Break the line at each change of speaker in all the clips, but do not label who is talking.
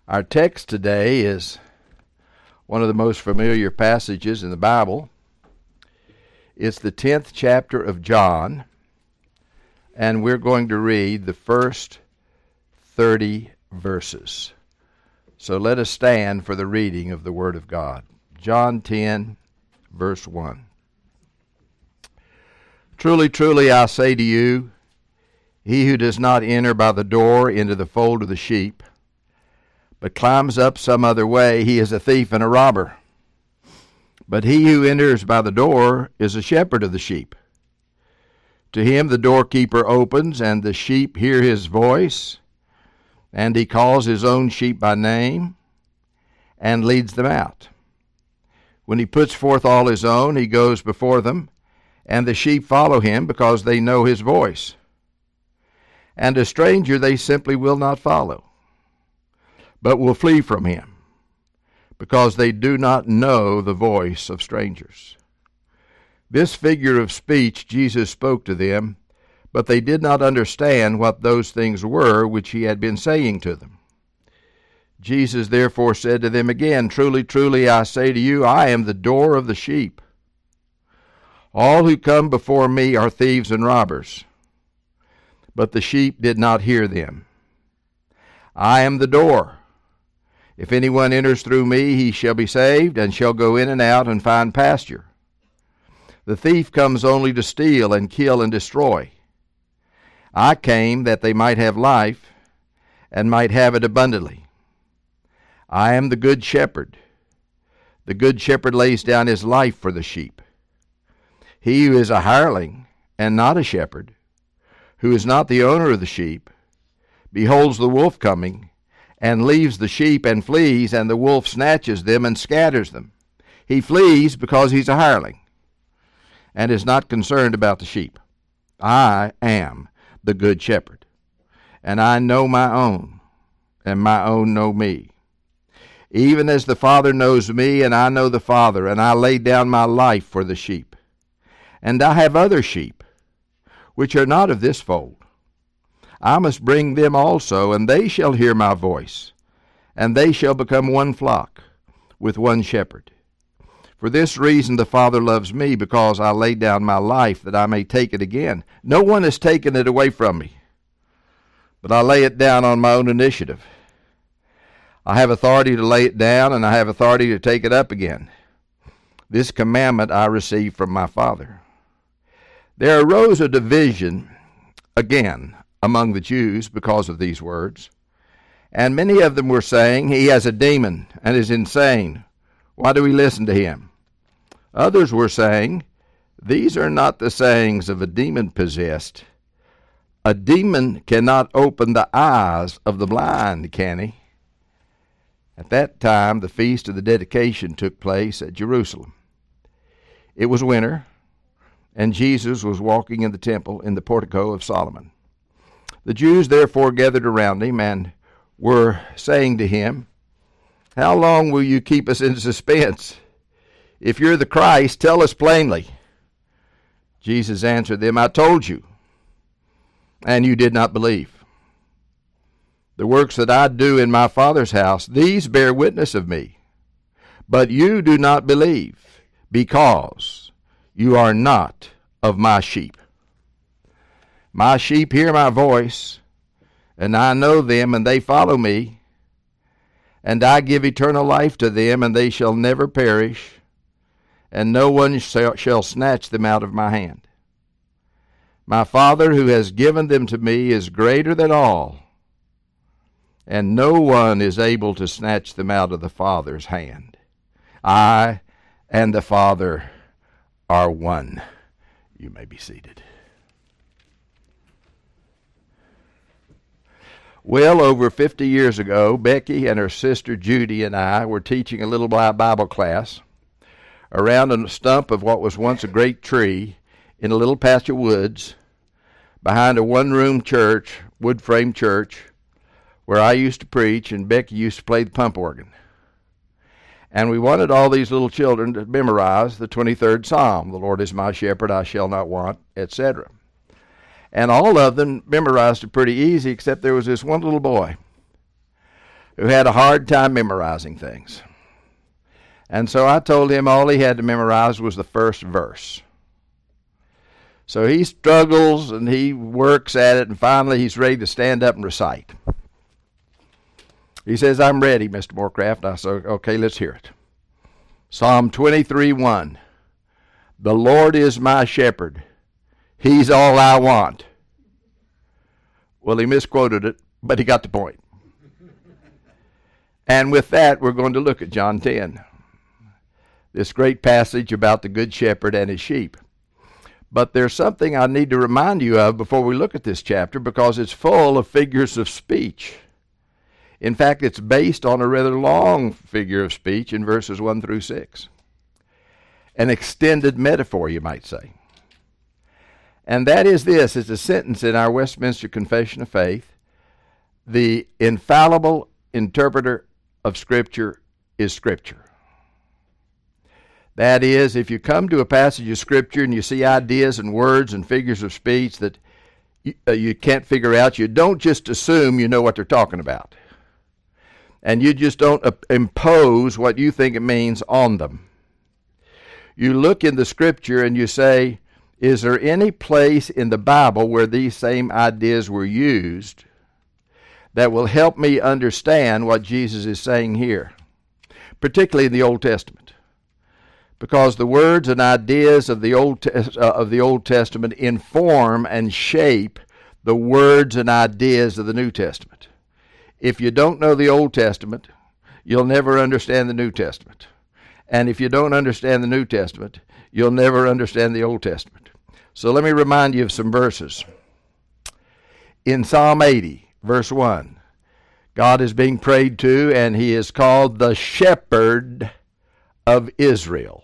Our text today is one of the most familiar passages in the Bible. It's the 10th chapter of John, and we're going to read the first 30 verses. So let us stand for the reading of the Word of God. John 10, verse 1. Truly, truly, I say to you, he who does not enter by the door into the fold of the sheep, but climbs up some other way, he is a thief and a robber. But he who enters by the door is a shepherd of the sheep. To him the doorkeeper opens, and the sheep hear his voice, and he calls his own sheep by name, and leads them out. When he puts forth all his own, he goes before them, and the sheep follow him, because they know his voice. And a stranger they simply will not follow, but will flee from him, because they do not know the voice of strangers. This figure of speech Jesus spoke to them, but they did not understand what those things were which he had been saying to them. Jesus therefore said to them again, Truly, truly, I say to you, I am the door of the sheep. All who come before me are thieves and robbers, but the sheep did not hear them. I am the door. If anyone enters through me, he shall be saved, and shall go in and out and find pasture. The thief comes only to steal and kill and destroy. I came that they might have life, and might have it abundantly. I am the good shepherd. The good shepherd lays down his life for the sheep. He who is a hireling, and not a shepherd, who is not the owner of the sheep, beholds the wolf coming, and leaves the sheep and flees, and the wolf snatches them and scatters them. He flees because he's a hireling, and is not concerned about the sheep. I am the good shepherd, and I know my own, and my own know me. Even as the Father knows me, and I know the Father, and I lay down my life for the sheep. And I have other sheep, which are not of this fold. I must bring them also, and they shall hear my voice, and they shall become one flock with one shepherd. For this reason the Father loves me, because I lay down my life that I may take it again. No one has taken it away from me, but I lay it down on my own initiative. I have authority to lay it down, and I have authority to take it up again. This commandment I received from my Father. There arose a division again among the Jews because of these words. And many of them were saying, He has a demon and is insane. Why do we listen to him? Others were saying, These are not the sayings of a demon-possessed. A demon cannot open the eyes of the blind, can he? At that time, the feast of the dedication took place at Jerusalem. It was winter, and Jesus was walking in the temple in the portico of Solomon. The Jews therefore gathered around him and were saying to him, How long will you keep us in suspense? If you're the Christ, tell us plainly. Jesus answered them, I told you, and you did not believe. The works that I do in my Father's house, these bear witness of me. But you do not believe, because you are not of my sheep. My sheep hear my voice, and I know them, and they follow me. And I give eternal life to them, and they shall never perish, and no one shall snatch them out of my hand. My Father who has given them to me is greater than all, and no one is able to snatch them out of the Father's hand. I and the Father are one. You may be seated. Well, over 50 years ago, Becky and her sister Judy and I were teaching a little Bible class around a stump of what was once a great tree in a little patch of woods behind a one-room church, wood-frame church, where I used to preach and Becky used to play the pump organ. And we wanted all these little children to memorize the 23rd Psalm, the Lord is my shepherd, I shall not want, etc. And all of them memorized it pretty easy, except there was this one little boy who had a hard time memorizing things. And so I told him all he had to memorize was the first verse. So he struggles and he works at it, and finally he's ready to stand up and recite. He says, "I'm ready, Mr. Moorcraft." I said, "Okay, let's hear it." Psalm 23:1. "The Lord is my shepherd. He's all I want." Well, he misquoted it, but he got the point. And with that, we're going to look at John 10, this great passage about the Good Shepherd and his sheep. But there's something I need to remind you of before we look at this chapter, because it's full of figures of speech. In fact, it's based on a rather long figure of speech in verses 1 through 6. An extended metaphor, you might say. And that is this. It's a sentence in our Westminster Confession of Faith. The infallible interpreter of Scripture is Scripture. That is, if you come to a passage of Scripture and you see ideas and words and figures of speech that you can't figure out, you don't just assume you know what they're talking about. And you just don't impose what you think it means on them. You look in the Scripture and you say, is there any place in the Bible where these same ideas were used that will help me understand what Jesus is saying here, particularly in the Old Testament? Because the words and ideas of the Old Testament inform and shape the words and ideas of the New Testament. If you don't know the Old Testament, you'll never understand the New Testament. And if you don't understand the New Testament, you'll never understand the Old Testament. So let me remind you of some verses. In Psalm 80, verse 1, God is being prayed to, and he is called the Shepherd of Israel.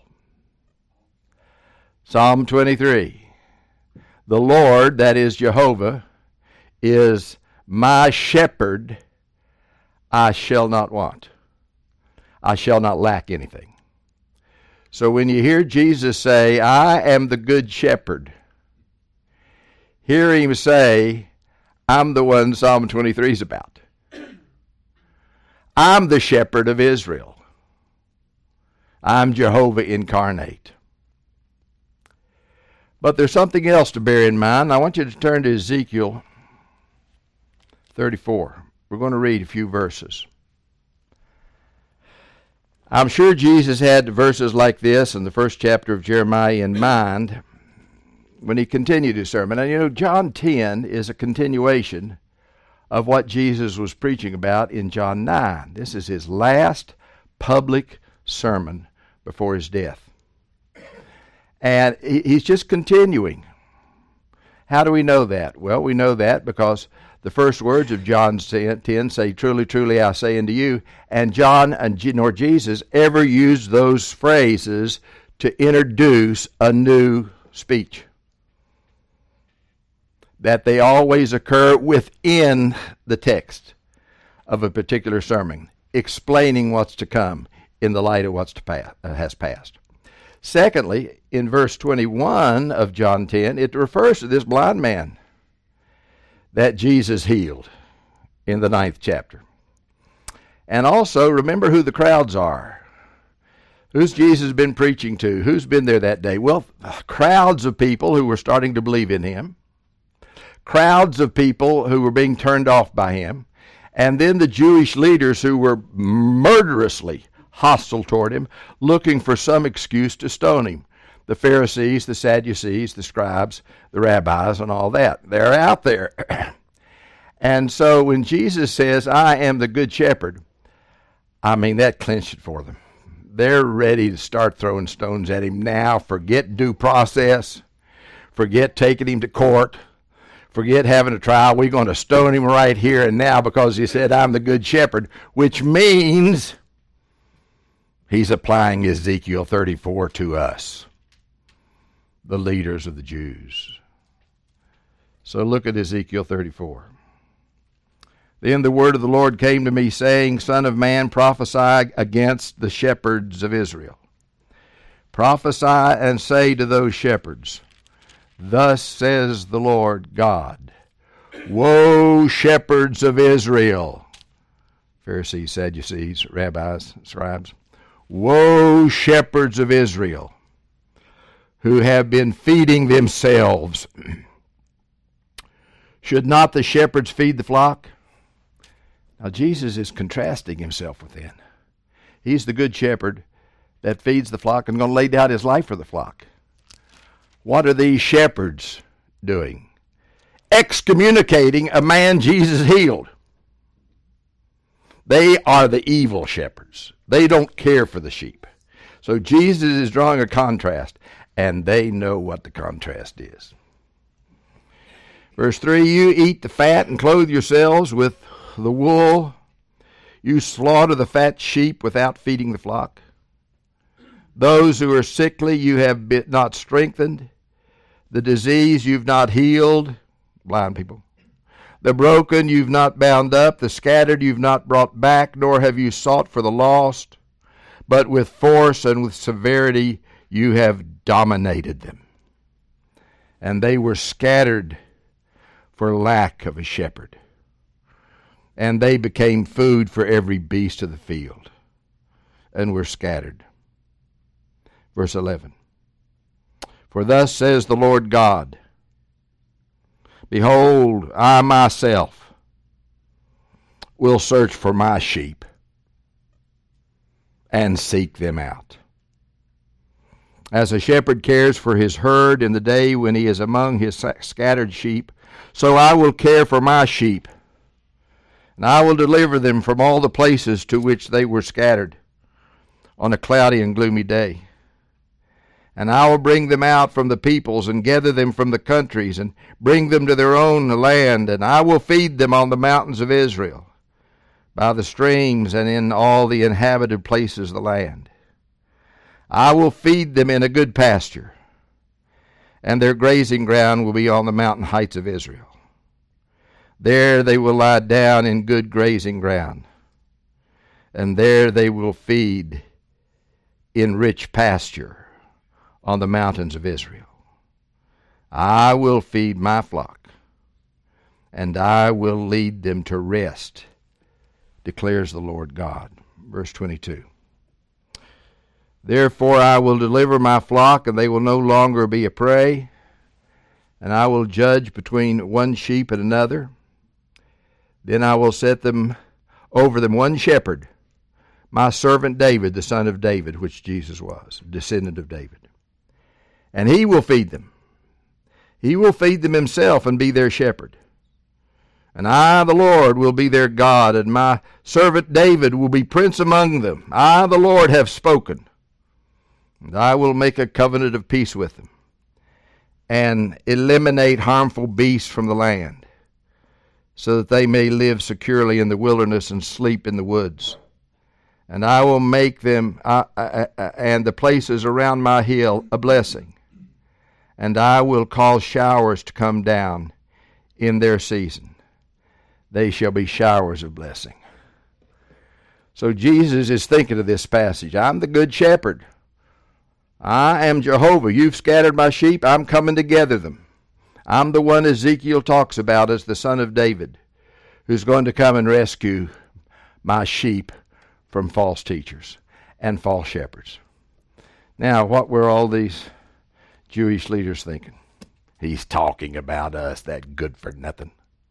Psalm 23, the Lord, that is Jehovah, is my shepherd, I shall not want. I shall not lack anything. So when you hear Jesus say, I am the good shepherd, hear him say, I'm the one Psalm 23 is about. I'm the shepherd of Israel. I'm Jehovah incarnate. But there's something else to bear in mind. I want you to turn to Ezekiel 34. We're going to read a few verses. I'm sure Jesus had verses like this in the first chapter of Jeremiah in mind when he continued his sermon. And you know, John 10 is a continuation of what Jesus was preaching about in John 9. This is his last public sermon before his death. And he's just continuing. How do we know that? Well, we know that because the first words of John 10 say, truly, truly, I say unto you. And John nor Jesus ever used those phrases to introduce a new speech. That they always occur within the text of a particular sermon, explaining what's to come in the light of what's has passed. Secondly, in verse 21 of John 10, it refers to this blind man that Jesus healed in the 9th chapter. And also, remember who the crowds are. Who's Jesus been preaching to? Who's been there that day? Well, crowds of people who were starting to believe in him. Crowds of people who were being turned off by him. And then the Jewish leaders who were murderously hostile toward him, looking for some excuse to stone him. The Pharisees, the Sadducees, the scribes, the rabbis, and all that. They're out there. And so when Jesus says, I am the good shepherd, I mean, that clinched it for them. They're ready to start throwing stones at him now. Forget due process. Forget taking him to court. Forget having a trial. We're going to stone him right here and now because he said, I'm the good shepherd, which means he's applying Ezekiel 34 to us, the leaders of the Jews. So look at Ezekiel 34. Then the word of the Lord came to me, saying, Son of man, prophesy against the shepherds of Israel. Prophesy and say to those shepherds, Thus says the Lord God, Woe, shepherds of Israel, Pharisees, Sadducees, rabbis, scribes. Woe, shepherds of Israel, who have been feeding themselves. Should not the shepherds feed the flock? Now Jesus is contrasting himself with them. He's the good shepherd that feeds the flock and going to lay down his life for the flock. What are these shepherds doing? Excommunicating a man Jesus healed. They are the evil shepherds. They don't care for the sheep. So Jesus is drawing a contrast, and they know what the contrast is. Verse 3, you eat the fat and clothe yourselves with the wool. You slaughter the fat sheep without feeding the flock. Those who are sickly you have not strengthened. The disease you've not healed. Blind people. The broken you've not bound up. The scattered you've not brought back, nor have you sought for the lost. But with force and with severity you have dominated them. And they were scattered for lack of a shepherd. And they became food for every beast of the field, and were scattered. Verse 11. For thus says the Lord God, behold, I myself will search for my sheep and seek them out. As a shepherd cares for his herd in the day when he is among his scattered sheep, so I will care for my sheep, and I will deliver them from all the places to which they were scattered on a cloudy and gloomy day. And I will bring them out from the peoples and gather them from the countries and bring them to their own land, and I will feed them on the mountains of Israel, by the streams and in all the inhabited places of the land. I will feed them in a good pasture, and their grazing ground will be on the mountain heights of Israel. There they will lie down in good grazing ground, and there they will feed in rich pasture on the mountains of Israel. I will feed my flock, and I will lead them to rest, declares the Lord God. Verse 22. Therefore I will deliver my flock, and they will no longer be a prey, and I will judge between one sheep and another. Then I will set them over them one shepherd, my servant David, the son of David, which Jesus was, descendant of David. And he will feed them. He will feed them himself and be their shepherd. And I, the Lord, will be their God, and my servant David will be prince among them. I, the Lord, have spoken. And I will make a covenant of peace with them, and eliminate harmful beasts from the land, so that they may live securely in the wilderness and sleep in the woods. And I will make them and the places around my hill a blessing, and I will cause showers to come down in their season. They shall be showers of blessing. So Jesus is thinking of this passage. I'm the good shepherd. I am Jehovah. You've scattered my sheep. I'm coming to gather them. I'm the one Ezekiel talks about as the son of David, who's going to come and rescue my sheep from false teachers and false shepherds. Now, what were all these Jewish leaders thinking? He's talking about us, that good for nothing.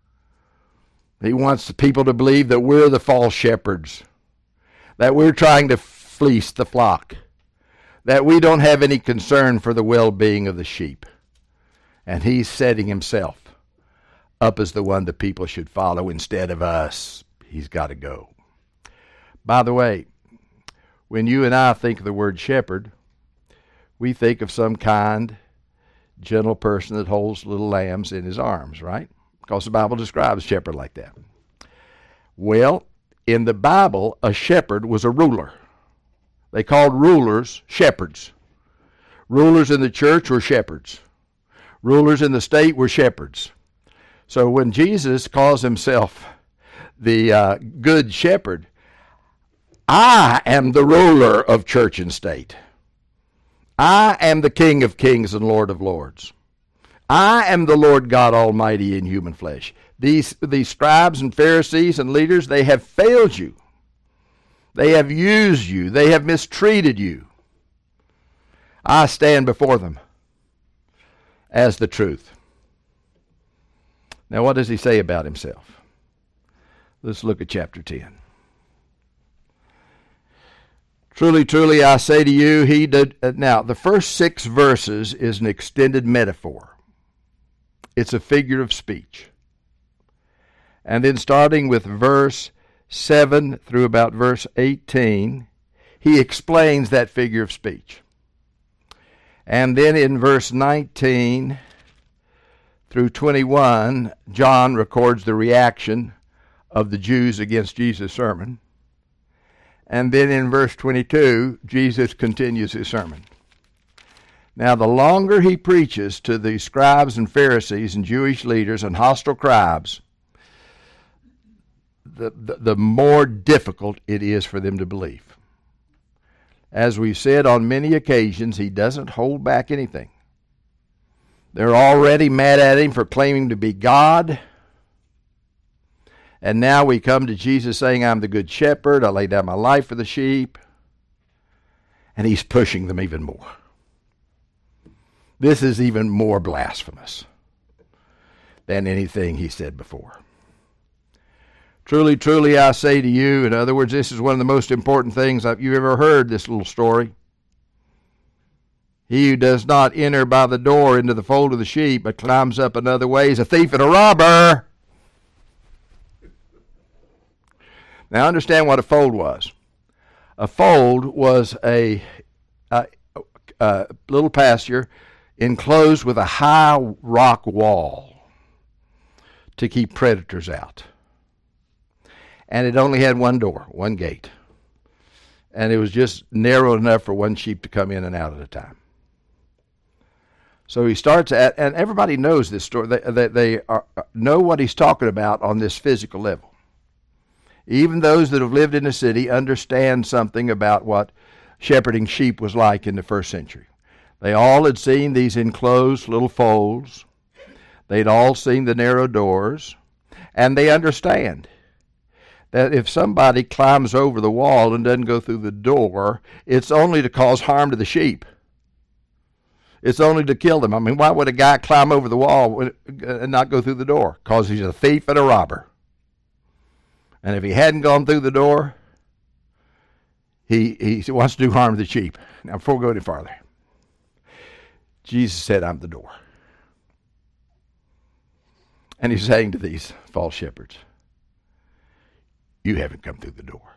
He wants the people to believe that we're the false shepherds, that we're trying to fleece the flock, that we don't have any concern for the well-being of the sheep. And he's setting himself up as the one the people should follow instead of us. He's got to go. By the way, when you and I think of the word shepherd, we think of some kind, gentle person that holds little lambs in his arms, right? Because the Bible describes a shepherd like that. Well, in the Bible, a shepherd was a ruler. They called rulers shepherds. Rulers in the church were shepherds. Rulers in the state were shepherds. So when Jesus calls himself the good shepherd, I am the ruler of church and state. I am the King of kings and Lord of lords. I am the Lord God Almighty in human flesh. These scribes and Pharisees and leaders, they have failed you. They have used you. They have mistreated you. I stand before them as the truth. Now, what does he say about himself? Let's look at chapter 10. Truly, truly, I say to you, he did. Now, the first 6 verses is an extended metaphor. It's a figure of speech. And then starting with verse 7 through about verse 18, he explains that figure of speech. And then in verse 19 through 21, John records the reaction of the Jews against Jesus' sermon. And then in verse 22, Jesus continues his sermon. Now, the longer he preaches to the scribes and Pharisees and Jewish leaders and hostile tribes, the more difficult it is for them to believe. As we've said on many occasions, he doesn't hold back anything. They're already mad at him for claiming to be God. And now we come to Jesus saying, I'm the good shepherd. I lay down my life for the sheep. And he's pushing them even more. This is even more blasphemous than anything he said before. Truly, truly, I say to you, in other words, this is one of the most important things you've ever heard, this little story. He who does not enter by the door into the fold of the sheep, but climbs up another way, is a thief and a robber. Now understand what a fold was. A fold was a little pasture enclosed with a high rock wall to keep predators out. And it only had one door, one gate. And it was just narrow enough for one sheep to come in and out at a time. So he starts at, and everybody knows this story. They know what he's talking about on this physical level. Even those that have lived in the city understand something about what shepherding sheep was like in the first century. They all had seen these enclosed little folds. They'd all seen the narrow doors. And they understand that if somebody climbs over the wall and doesn't go through the door, it's only to cause harm to the sheep. It's only to kill them. I mean, why would a guy climb over the wall and not go through the door? Because he's a thief and a robber. And if he hadn't gone through the door, he wants to do harm to the sheep. Now, before we go any farther, Jesus said, I'm the door. And he's saying to these false shepherds, you haven't come through the door.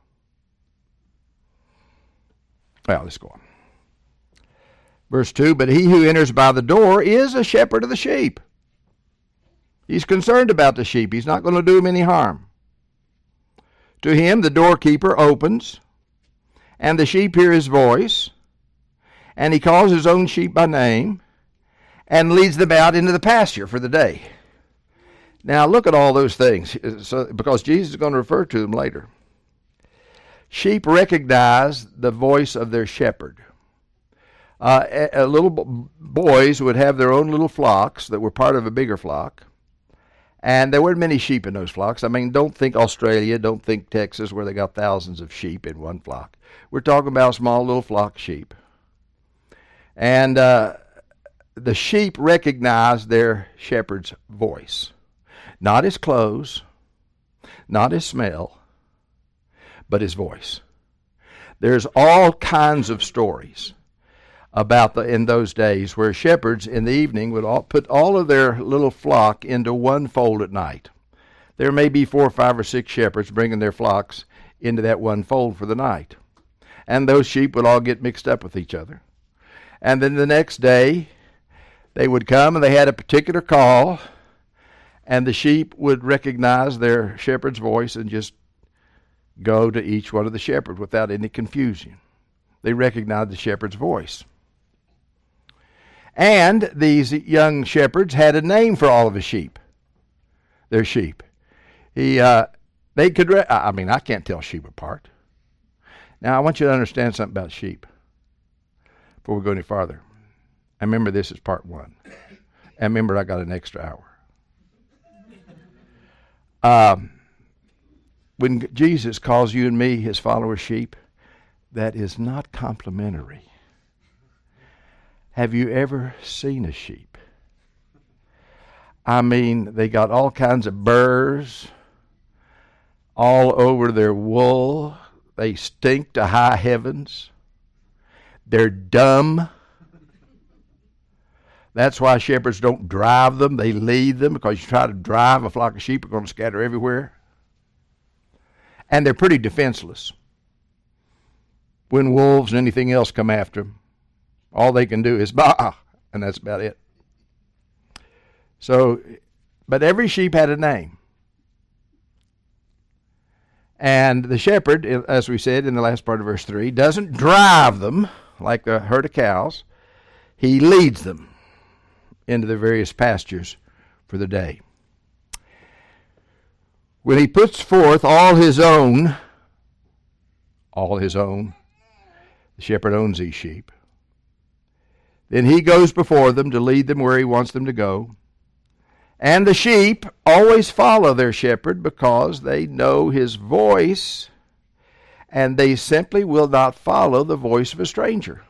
Well, let's go on. Verse 2, but he who enters by the door is a shepherd of the sheep. He's concerned about the sheep. He's not going to do them any harm. To him the doorkeeper opens, and the sheep hear his voice, and he calls his own sheep by name, and leads them out into the pasture for the day. Now look at all those things, because Jesus is going to refer to them later. Sheep recognize the voice of their shepherd. Little boys would have their own little flocks that were part of a bigger flock. And there weren't many sheep in those flocks. I mean, don't think Australia, don't think Texas, where they got thousands of sheep in one flock. We're talking about a small little flock of sheep. And the sheep recognize their shepherd's voice. Not his clothes, not his smell, but his voice. There's all kinds of stories about in those days where shepherds in the evening would put all of their little flock into one fold at night. There may be 4, 5, or 6 shepherds bringing their flocks into that one fold for the night. And those sheep would all get mixed up with each other. And then the next day, they would come and they had a particular call, and the sheep would recognize their shepherd's voice and just go to each one of the shepherds without any confusion. They recognized the shepherd's voice. And these young shepherds had a name for all of his sheep. Their sheep. I can't tell sheep apart. Now, I want you to understand something about sheep before we go any farther. I remember this is part 1. And remember, I got an extra hour. when Jesus calls you and me his followers sheep, that is not complimentary. Have you ever seen a sheep? I mean, they got all kinds of burrs all over their wool. They stink to high heavens. They're dumb. That's why shepherds don't drive them. They lead them, because you try to drive a flock of sheep, they're going to scatter everywhere. And they're pretty defenseless. When wolves and anything else come after them, all they can do is bah, and that's about it. So, but every sheep had a name. And the shepherd, as we said in the last part of verse 3, doesn't drive them like a herd of cows. He leads them into the various pastures for the day. When he puts forth all his own, the shepherd owns these sheep, then he goes before them to lead them where he wants them to go. And the sheep always follow their shepherd because they know his voice, and they simply will not follow the voice of a stranger.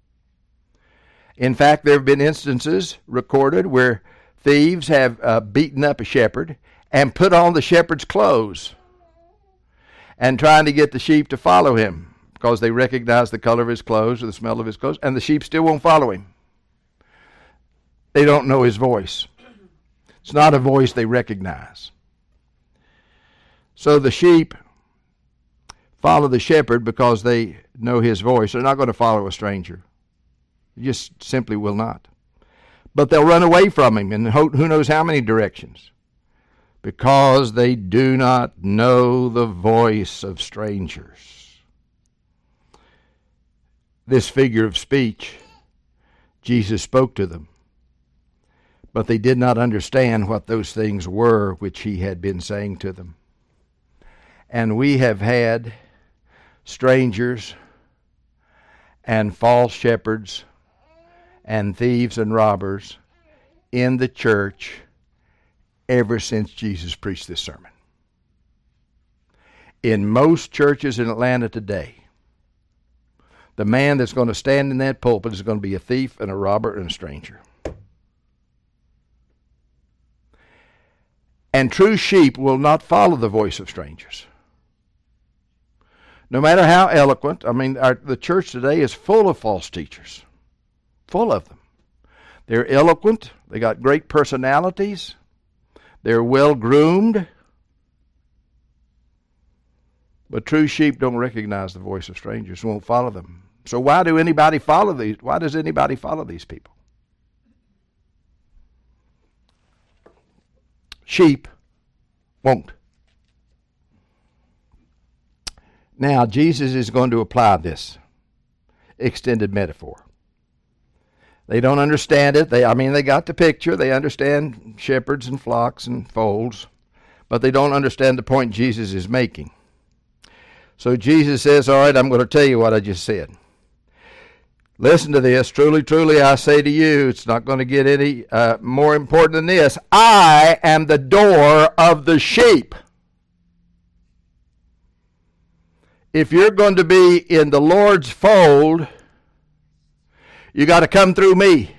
In fact, there have been instances recorded where thieves have beaten up a shepherd and put on the shepherd's clothes and trying to get the sheep to follow him because they recognize the color of his clothes or the smell of his clothes, and the sheep still won't follow him. They don't know his voice. It's not a voice they recognize. So the sheep follow the shepherd because they know his voice. They're not going to follow a stranger. They just simply will not. But they'll run away from him in who knows how many directions because they do not know the voice of strangers. This figure of speech, Jesus spoke to them, but they did not understand what those things were which he had been saying to them. And we have had strangers and false shepherds and thieves and robbers in the church ever since Jesus preached this sermon. In most churches in Atlanta today, the man that's going to stand in that pulpit is going to be a thief and a robber and a stranger. And true sheep will not follow the voice of strangers. No matter how eloquent, the church today is full of false teachers. Full of them. They're eloquent. They got great personalities. They're well groomed. But true sheep don't recognize the voice of strangers, won't follow them. So why does anybody follow these people? Sheep won't. Now, Jesus is going to apply this extended metaphor. They don't understand it. They got the picture. They understand shepherds and flocks and folds, but they don't understand the point Jesus is making. So Jesus says, all right, I'm going to tell you what I just said. Listen to this. Truly, truly, I say to you, it's not going to get any more important than this. I am the door of the sheep. If you're going to be in the Lord's fold, you got to come through me.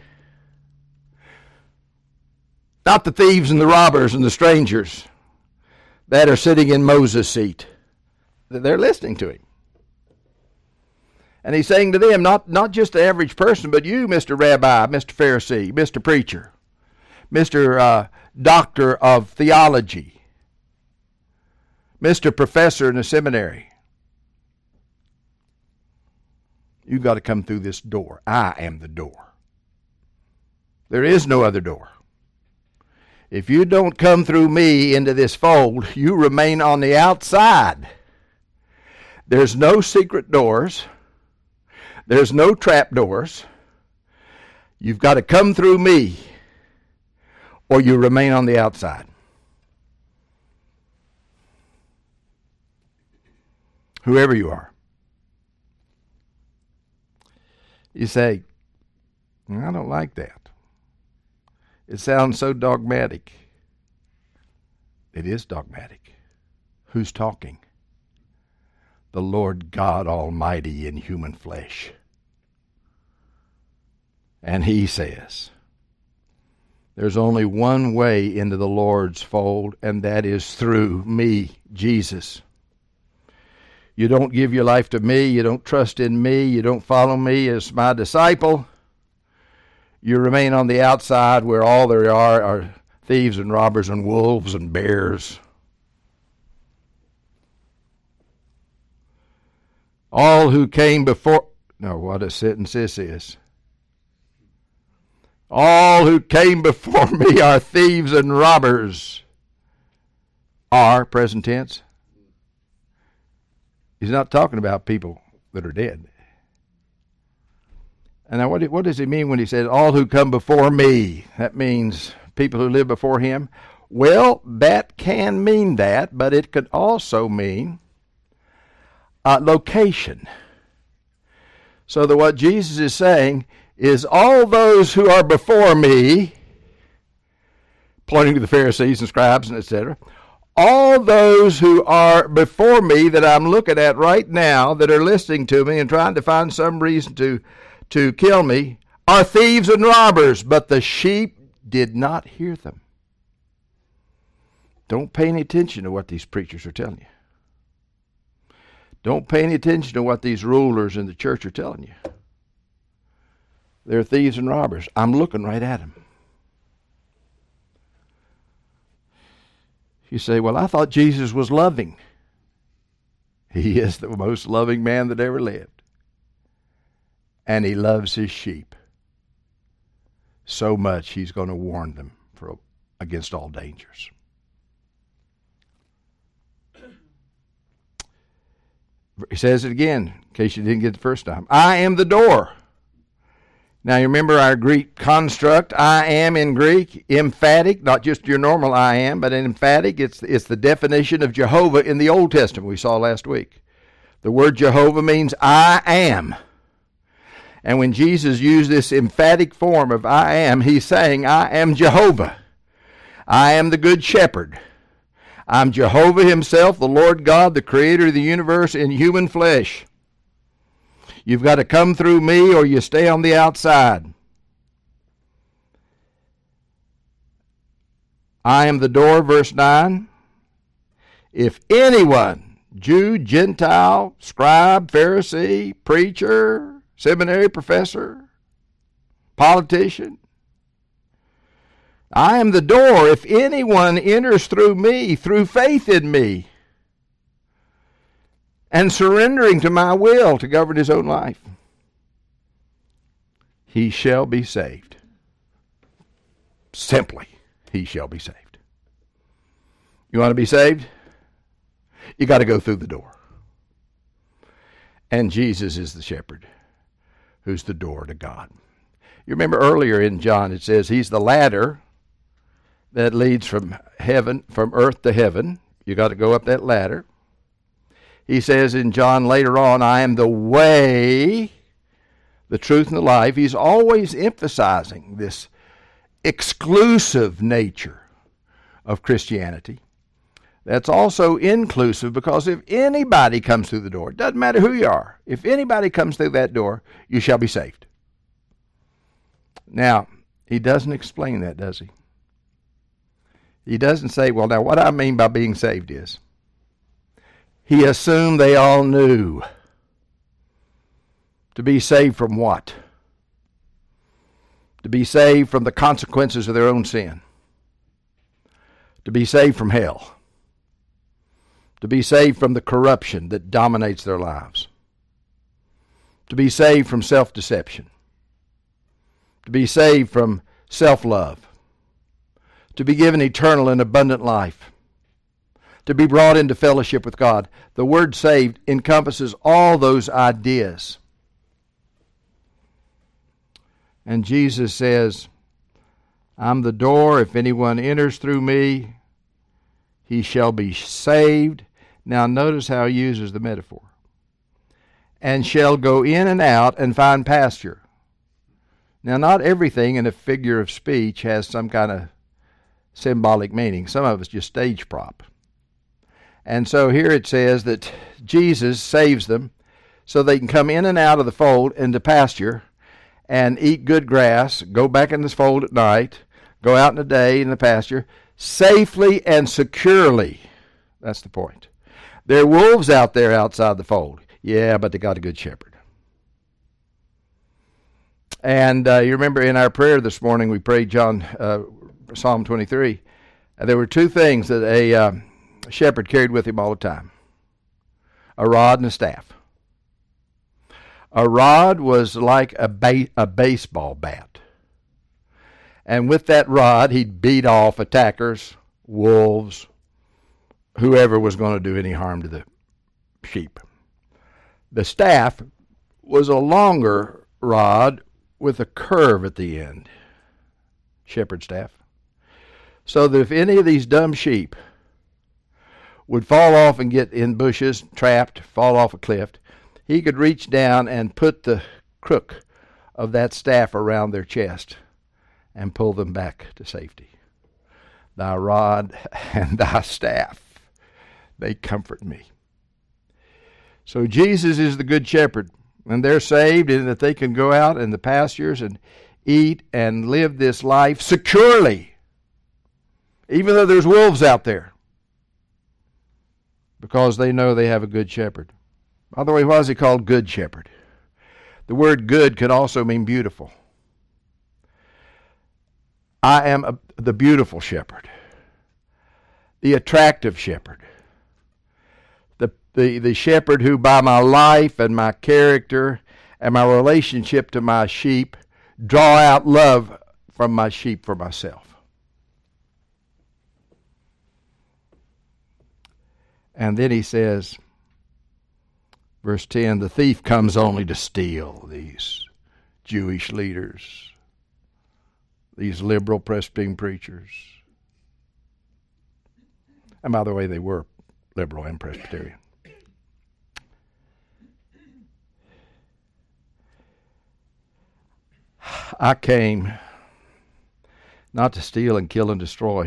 Not the thieves and the robbers and the strangers that are sitting in Moses' seat. They're listening to him. And he's saying to them, not just the average person, but you, Mr. Rabbi, Mr. Pharisee, Mr. Preacher, Mr. Doctor of Theology, Mr. Professor in a seminary. You got to come through this door. I am the door. There is no other door. If you don't come through me into this fold, you remain on the outside. There's no secret doors. There's no trap doors. You've got to come through me, or you remain on the outside. Whoever you are. You say, I don't like that. It sounds so dogmatic. It is dogmatic. Who's talking? The Lord God Almighty in human flesh. And he says, there's only one way into the Lord's fold, and that is through me, Jesus. You don't give your life to me, you don't trust in me, you don't follow me as my disciple. You remain on the outside where all there are thieves and robbers and wolves and bears. All who came before... No, what a sentence this is. All who came before me are thieves and robbers. Are, present tense. He's not talking about people that are dead. And now what does he mean when he says, all who come before me? That means people who live before him. Well, that can mean that, but it could also mean location. So that what Jesus is saying is all those who are before me, pointing to the Pharisees and scribes and etc., all those who are before me that I'm looking at right now that are listening to me and trying to find some reason to kill me are thieves and robbers, but the sheep did not hear them. Don't pay any attention to what these preachers are telling you. Don't pay any attention to what these rulers in the church are telling you. They're thieves and robbers. I'm looking right at them. You say, well, I thought Jesus was loving. He is the most loving man that ever lived. And he loves his sheep so much he's going to warn them against all dangers. He says it again, in case you didn't get it the first time. I am the door. Now, you remember our Greek construct. I am in Greek, emphatic, not just your normal I am, but an emphatic. It's the definition of Jehovah in the Old Testament we saw last week. The word Jehovah means I am. And when Jesus used this emphatic form of I am, he's saying, I am Jehovah. I am the good shepherd. I'm Jehovah himself, the Lord God, the creator of the universe in human flesh. You've got to come through me or you stay on the outside. I am the door, verse 9. If anyone, Jew, Gentile, scribe, Pharisee, preacher, seminary professor, politician, I am the door. If anyone enters through me, through faith in me, and surrendering to my will to govern his own life, he shall be saved. Simply, he shall be saved. You want to be saved? You got to go through the door. And Jesus is the shepherd who's the door to God. You remember earlier in John it says he's the ladder that leads from heaven, from earth to heaven. You got to go up that ladder. He says in John later on, I am the way, the truth, and the life. He's always emphasizing this exclusive nature of Christianity. That's also inclusive, because if anybody comes through the door, it doesn't matter who you are, if anybody comes through that door, you shall be saved. Now, he doesn't explain that, does he? He doesn't say, well, now what I mean by being saved is, he assumed they all knew. To be saved from what? To be saved from the consequences of their own sin. To be saved from hell. To be saved from the corruption that dominates their lives. To be saved from self-deception. To be saved from self-love. To be given eternal and abundant life. To be brought into fellowship with God. The word saved encompasses all those ideas. And Jesus says, I'm the door. If anyone enters through me, he shall be saved. Now notice how he uses the metaphor. And shall go in and out and find pasture. Now not everything in a figure of speech has some kind of symbolic meaning. Some of it's just stage prop. And so here it says that Jesus saves them so they can come in and out of the fold into pasture and eat good grass, go back in this fold at night, go out in the day in the pasture, safely and securely. That's the point. There are wolves out there outside the fold. Yeah, but they got a good shepherd. And you remember in our prayer this morning, we prayed Psalm 23. There were two things that a shepherd carried with him all the time: a rod and a staff. A rod was like a baseball bat. And with that rod, he'd beat off attackers, wolves, whoever was going to do any harm to the sheep. The staff was a longer rod with a curve at the end, shepherd staff, so that if any of these dumb sheep would fall off and get in bushes, trapped, fall off a cliff, he could reach down and put the crook of that staff around their chest and pull them back to safety. Thy rod and thy staff, they comfort me. So Jesus is the good shepherd, and they're saved in that they can go out in the pastures and eat and live this life securely, even though there's wolves out there, because they know they have a good shepherd. By the way, why is he called Good Shepherd? The word good could also mean beautiful. I am the beautiful shepherd, the attractive shepherd, the shepherd who by my life and my character and my relationship to my sheep draw out love from my sheep for myself. And then he says, verse 10, the thief comes only to steal. These Jewish leaders, these liberal Presbyterian preachers. And by the way, they were liberal and Presbyterian. I came not to steal and kill and destroy.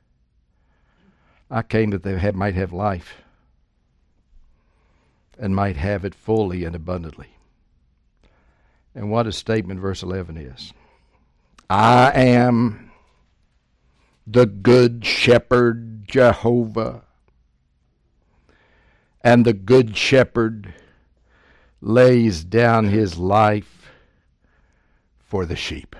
I came that they might have life and might have it fully and abundantly. And what a statement verse 11 is. I am the good shepherd, Jehovah, and the good shepherd lays down his life for the sheep.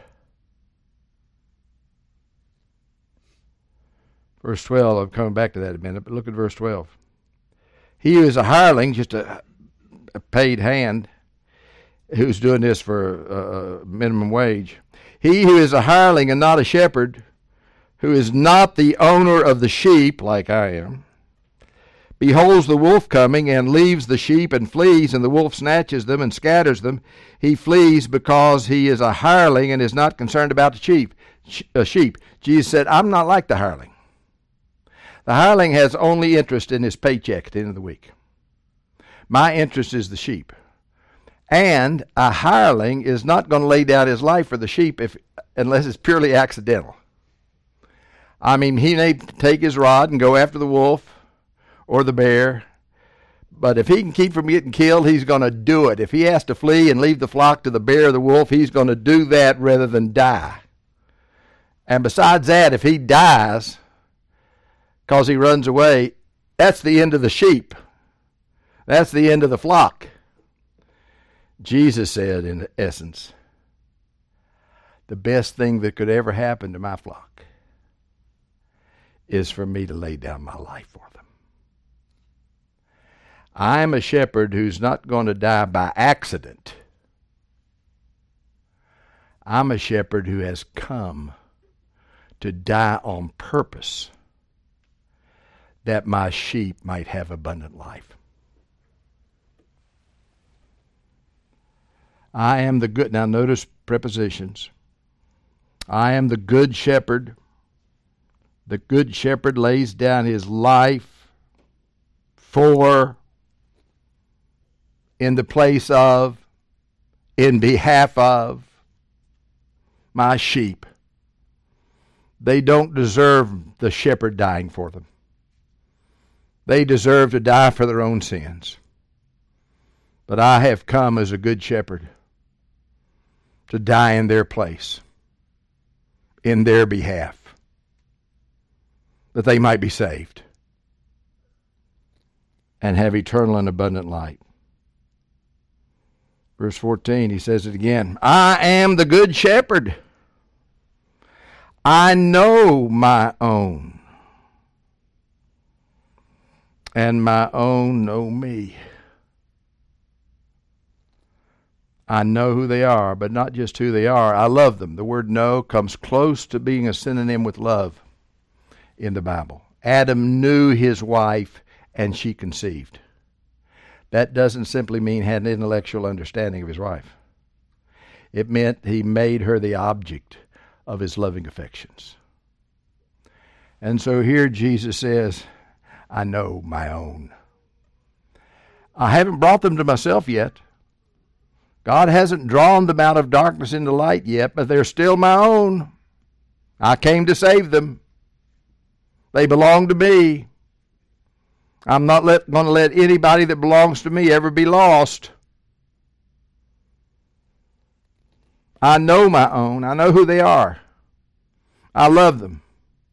Verse 12, I'm coming back to that in a minute, but look at verse 12. He who is a hireling, just a paid hand, who's doing this for minimum wage. He who is a hireling and not a shepherd, who is not the owner of the sheep, like I am, beholds the wolf coming and leaves the sheep and flees, and the wolf snatches them and scatters them. He flees because he is a hireling and is not concerned about the sheep. Jesus said, I'm not like the hireling. The hireling has only interest in his paycheck at the end of the week. My interest is the sheep. And a hireling is not going to lay down his life for the sheep unless it's purely accidental. I mean, he may take his rod and go after the wolf or the bear, but if he can keep from getting killed, he's going to do it. If he has to flee and leave the flock to the bear or the wolf, he's going to do that rather than die. And besides that, if he dies because he runs away, that's the end of the sheep. That's the end of the flock. Jesus said, in essence, the best thing that could ever happen to my flock is for me to lay down my life for them. I'm a shepherd who's not going to die by accident. I'm a shepherd who has come to die on purpose that my sheep might have abundant life. I am the good, now notice prepositions. I am the good shepherd. The good shepherd lays down his life for, in the place of, in behalf of my sheep. They don't deserve the shepherd dying for them. They deserve to die for their own sins. But I have come as a good shepherd to die in their place, in their behalf, that they might be saved and have eternal and abundant light. Verse 14, he says it again. I am the good shepherd. I know my own, and my own know me. I know who they are, but not just who they are. I love them. The word know comes close to being a synonym with love in the Bible. Adam knew his wife, and she conceived. That doesn't simply mean had an intellectual understanding of his wife. It meant he made her the object of his loving affections. And so here Jesus says, I know my own. I haven't brought them to myself yet. God hasn't drawn them out of darkness into light yet, but they're still my own. I came to save them. They belong to me. I'm not going to let anybody that belongs to me ever be lost. I know my own. I know who they are. I love them.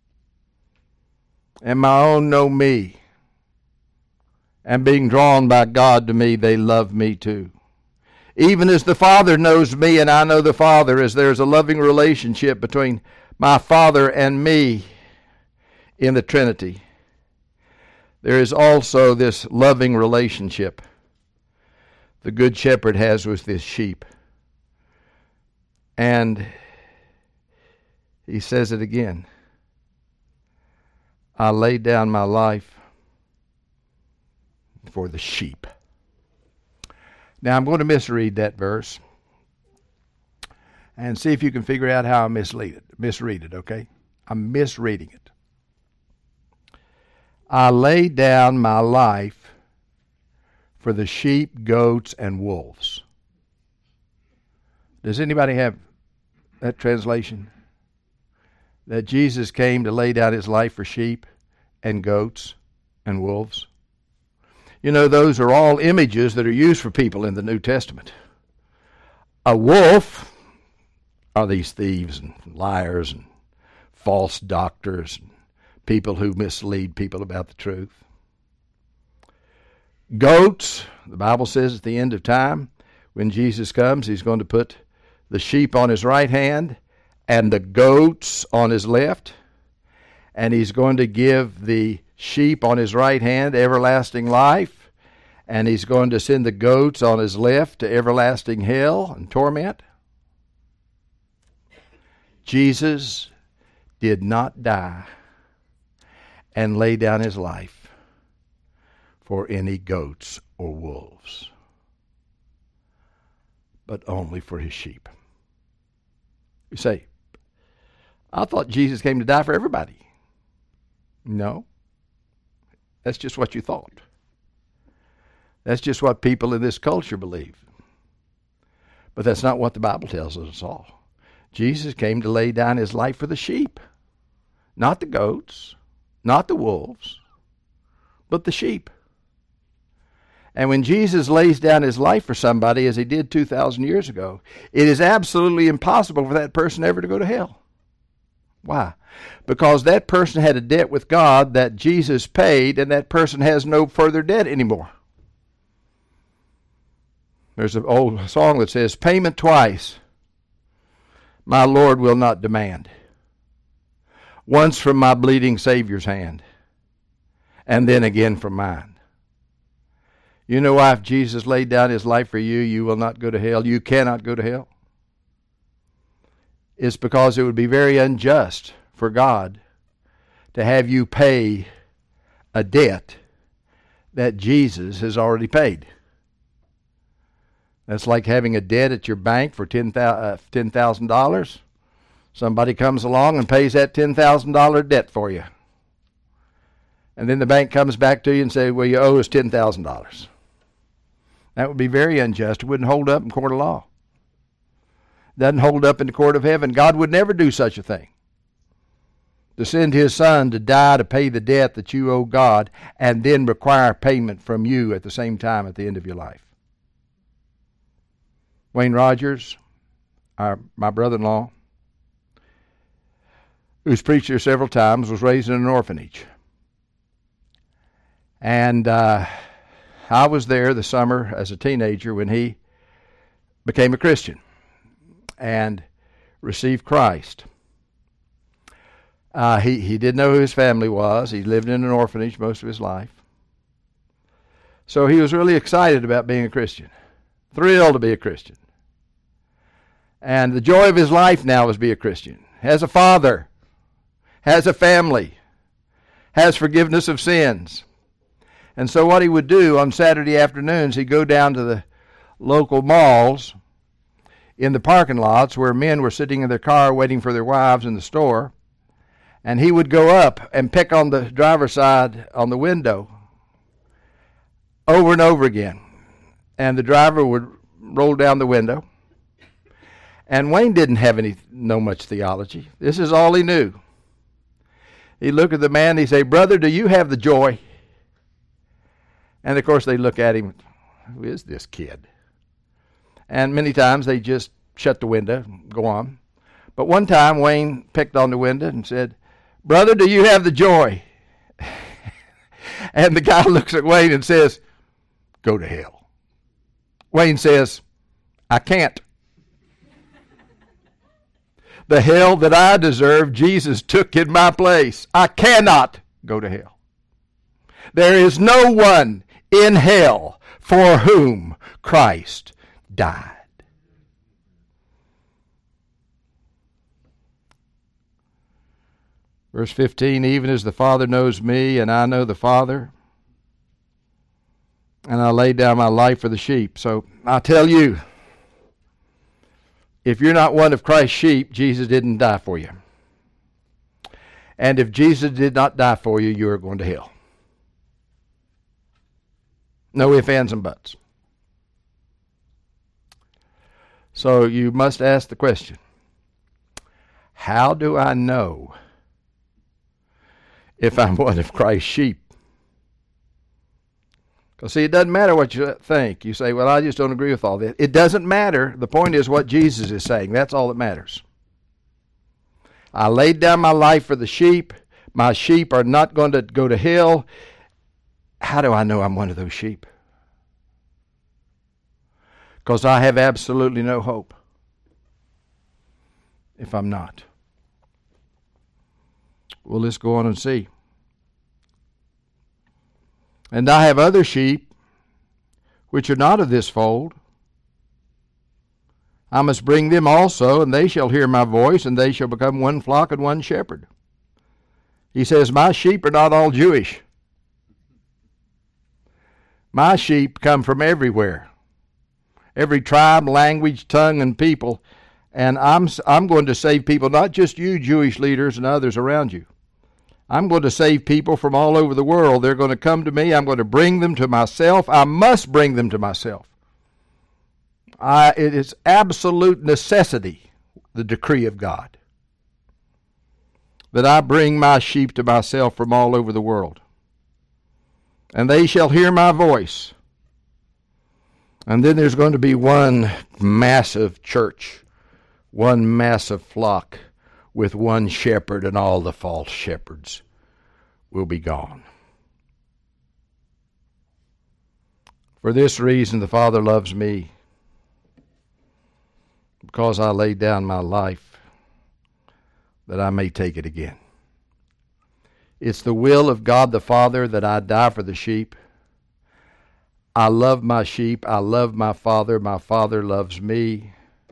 And my own know me. And being drawn by God to me, they love me too. Even as the Father knows me and I know the Father, as there's a loving relationship between my Father and me in the Trinity, there is also this loving relationship the Good Shepherd has with his sheep. And he says it again. I lay down my life for the sheep. Now I'm going to misread that verse and see if you can figure out how I misread it, okay? I'm misreading it. I lay down my life for the sheep, goats, and wolves. Does anybody have that translation? That Jesus came to lay down his life for sheep and goats and wolves? You know, those are all images that are used for people in the New Testament. A wolf are these thieves and liars and false doctors and people who mislead people about the truth. Goats, the Bible says at the end of time, when Jesus comes, he's going to put the sheep on his right hand and the goats on his left. And he's going to give the sheep on his right hand everlasting life. And he's going to send the goats on his left to everlasting hell and torment. Jesus did not die and lay down his life for any goats or wolves, but only for his sheep. You say, I thought Jesus came to die for everybody. No, that's just what you thought. That's just what people in this culture believe. But that's not what the Bible tells us all. Jesus came to lay down his life for the sheep, not the goats, not the wolves, but the sheep. And when Jesus lays down his life for somebody, as he did 2,000 years ago, it is absolutely impossible for that person ever to go to hell. Why? Because that person had a debt with God that Jesus paid, and that person has no further debt anymore. There's an old song that says, payment twice my Lord will not demand. Once from my bleeding Savior's hand, and then again from mine. You know why if Jesus laid down his life for you, you will not go to hell? You cannot go to hell? It's because it would be very unjust for God to have you pay a debt that Jesus has already paid. That's like having a debt at your bank for $10,000. Somebody comes along and pays that $10,000 debt for you. And then the bank comes back to you and says, well, you owe us $10,000. That would be very unjust. It wouldn't hold up in court of law. Doesn't hold up in the court of heaven. God would never do such a thing. to send his son to die to pay the debt that you owe God and then require payment from you at the same time at the end of your life. Wayne Rogers, my brother-in-law, who's preached here several times, was raised in an orphanage. And I was there the summer as a teenager when he became a Christian and received Christ. He didn't know who his family was. He lived in an orphanage most of his life. So he was really excited about being a Christian, thrilled to be a Christian. And the joy of his life now is to be a Christian. Has a father, has a family, has forgiveness of sins. And so what he would do on Saturday afternoons, he'd go down to the local malls in the parking lots where men were sitting in their car waiting for their wives in the store. And he would go up and pick on the driver's side on the window over and over again. And the driver would roll down the window. And Wayne didn't know much theology. This is all he knew. He'd look at the man and he'd say, "Brother, do you have the joy?" And of course they look at him, "Who is this kid?" And many times they just shut the window and go on. But one time Wayne picked on the window and said, "Brother, do you have the joy?" And the guy looks at Wayne and says, "Go to hell." Wayne says, "I can't. The hell that I deserve, Jesus took in my place. I cannot go to hell. There is no one in hell for whom Christ died." Verse 15, "Even as the Father knows me, and I know the Father, and I lay down my life for the sheep." So I tell you, if you're not one of Christ's sheep, Jesus didn't die for you. And if Jesus did not die for you, you are going to hell. No ifs, ands, and buts. So you must ask the question, how do I know if I'm one of Christ's sheep? Because, see, it doesn't matter what you think. You say, "Well, I just don't agree with all that." It doesn't matter. The point is what Jesus is saying. That's all that matters. I laid down my life for the sheep. My sheep are not going to go to hell. How do I know I'm one of those sheep? Because I have absolutely no hope if I'm not. Well, let's go on and see. "And I have other sheep which are not of this fold. I must bring them also, and they shall hear my voice, and they shall become one flock and one shepherd." He says, my sheep are not all Jewish. My sheep come from everywhere. Every tribe, language, tongue, and people. And I'm going to save people, not just you Jewish leaders and others around you. I'm going to save people from all over the world. They're going to come to me. I'm going to bring them to myself. I must bring them to myself. It is absolute necessity, the decree of God, that I bring my sheep to myself from all over the world. And they shall hear my voice. And then there's going to be one massive church, one massive flock with one shepherd, and all the false shepherds will be gone. For this reason the Father loves me, because I laid down my life that I may take it again. It's the will of God the Father that I die for the sheep. I love my sheep. I love my Father. My Father loves me.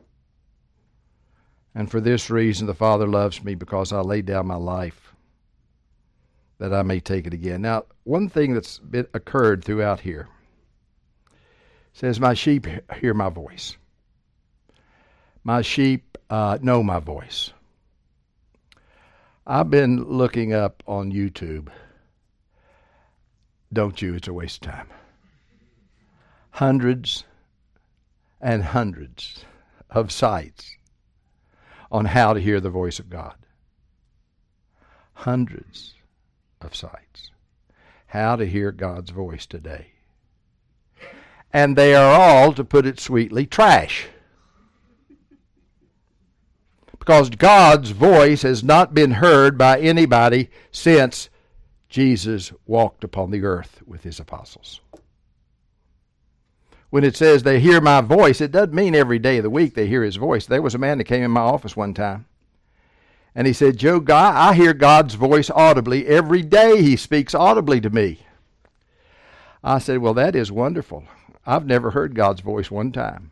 And for this reason the Father loves me, because I laid down my life that I may take it again. Now, one thing that's occurred throughout here says, my sheep hear my voice. My sheep know my voice. I've been looking up on YouTube. Don't you? It's a waste of time. Hundreds and hundreds of sites on how to hear the voice of God. hundreds of sites. How to hear God's voice today. And they are all, to put it sweetly, trash. Because God's voice has not been heard by anybody since Jesus walked upon the earth with his apostles. When it says they hear my voice, it doesn't mean every day of the week they hear his voice. There was a man that came in my office one time, and he said, Joe, I hear God's voice audibly. Every day he speaks audibly to me. I said, well, that is wonderful. I've never heard God's voice one time.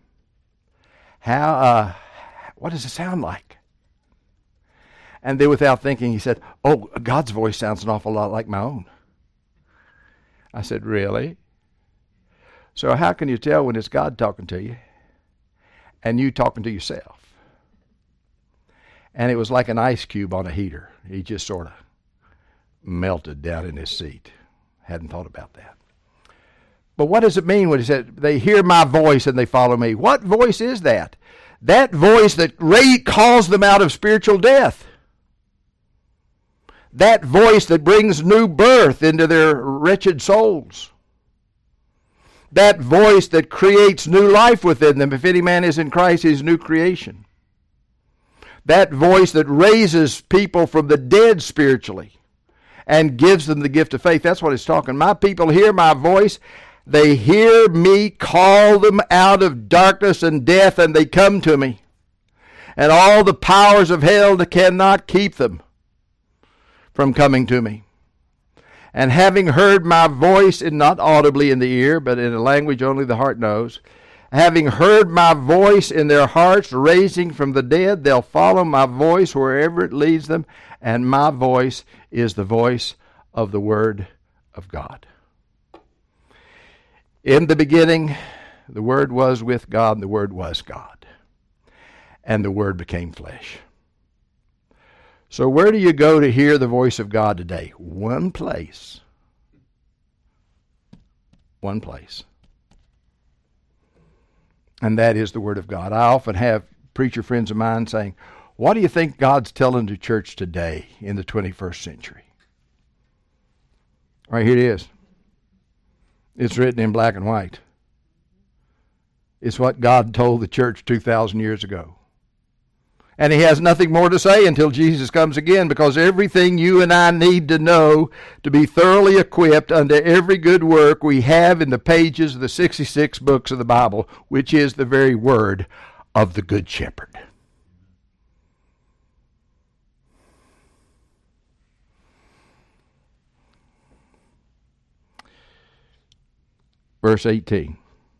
What does it sound like? And then without thinking, he said, oh, God's voice sounds an awful lot like my own. I said, really? So how can you tell when it's God talking to you and you talking to yourself? And it was like an ice cube on a heater. He just sort of melted down in his seat. Hadn't thought about that. But what does it mean when he said, they hear my voice and they follow me? What voice is that? That voice that calls them out of spiritual death. That voice that brings new birth into their wretched souls. That voice that creates new life within them. If any man is in Christ, he is a new creation. That voice that raises people from the dead spiritually and gives them the gift of faith. That's what it's talking. My people hear my voice. They hear me call them out of darkness and death, and they come to me. And all the powers of hell cannot keep them from coming to me. And having heard my voice, and not audibly in the ear, but in a language only the heart knows, having heard my voice in their hearts, raising from the dead, they'll follow my voice wherever it leads them, and my voice is the voice of the Word of God. In the beginning, the Word was with God, and the Word was God. And the Word became flesh. So where do you go to hear the voice of God today? One place. One place. And that is the Word of God. I often have preacher friends of mine saying, what do you think God's telling the church today in the 21st century? Right, here it is. It's written in black and white. It's what God told the church 2,000 years ago. And he has nothing more to say until Jesus comes again, because everything you and I need to know to be thoroughly equipped unto every good work we have in the pages of the 66 books of the Bible, which is the very word of the Good Shepherd. Verse 18.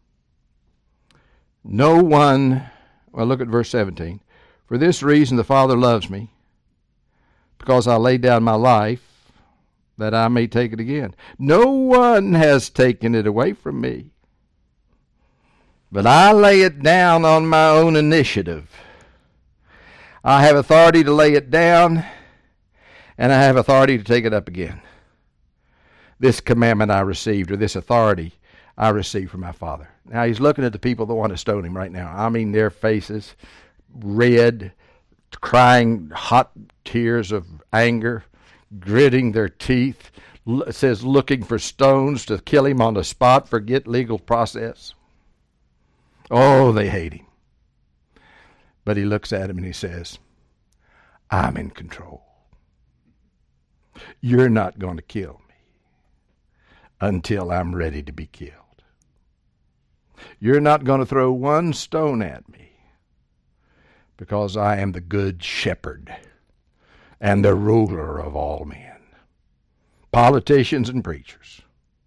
No one, well, look at verse 17. For this reason the Father loves me, because I laid down my life, that I may take it again. No one has taken it away from me, but I lay it down on my own initiative. I have authority to lay it down, and I have authority to take it up again. This commandment I received, or this authority I received from my Father. Now he's looking at the people that want to stone him right now. I mean, their faces red, crying hot tears of anger, gritting their teeth. It says looking for stones to kill him on the spot, forget legal process. Oh, they hate him. But he looks at him and he says, I'm in control. You're not going to kill me until I'm ready to be killed. You're not going to throw one stone at me, because I am the good shepherd and the ruler of all men, politicians and preachers.